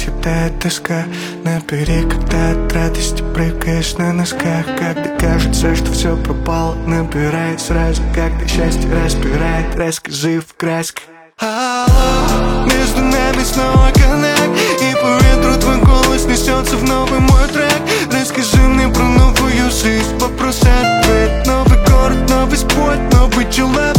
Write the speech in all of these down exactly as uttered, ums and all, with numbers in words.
покидает тоска. Набери, когда от радости прыгаешь на носках. Когда кажется, что все пропало, набирай сразу. Когда счастье распирает, расскажи в красках. Алло, между нами снова коннект, и по ветру твой голос несется в новый мой трек. Расскажи мне про новую жизнь, вопрос-ответ. Новый город, новый спорт, новый человек.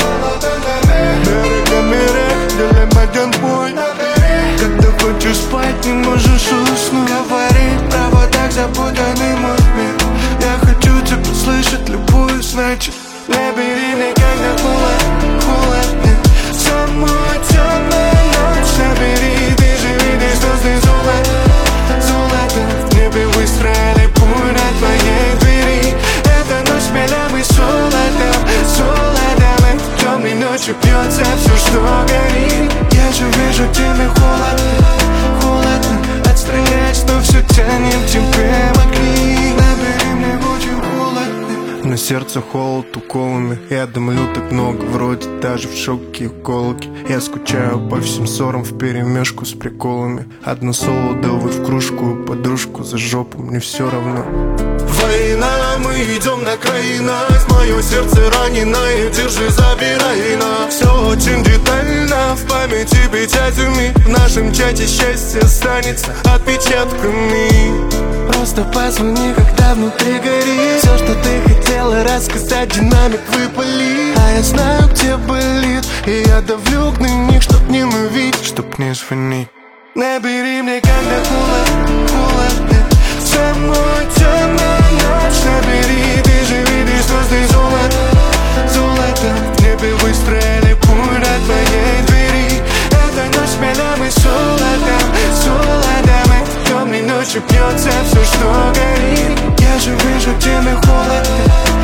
Берег, берег, делаем один бой. Когда хочешь спать, не можешь уснуть. Говори право, так запутанный мой мир. Я хочу тебя слышать любую, значит набери мне, когда холод, холодно. Самую темную ночь набери, ты же видишь звезды золото, золото. В небе выстроили путь на твоей двери. Эта ночь милями солодом, солодом. И в темной ночи бьется все, что горит. Я же вижу тебе холодно, холодно. Отстраняясь, но все тянет тебе могли. Набери мне, очень холодно. На сердце холод уколами. Я дымлю так много, вроде даже в шоке экологи. Я скучаю по всем ссорам вперемешку с приколами. Одно соло, да вы в кружку, подружку за жопу, мне все равно. Война, мы идем на крайность. Мое сердце раненое, держи, забирай нас. Все очень детально, в памяти печатями. В нашем чате счастье останется отпечатками. Просто позвони, когда внутри горит. Все, что ты хотела рассказать, динамик выпали. А я знаю, где болит, и я давлю гнойник, чтоб не ловить, чтоб не звонить. Набери мне, когда холод, холодно. Самую темную ночь набери, ты же видишь звезды золото, золото. В небе выстроили путь от твоей двери. Эта ночь милями солодом, солодом. И в темной ночи бьется все, что горит. Я же вижу тебе холодно,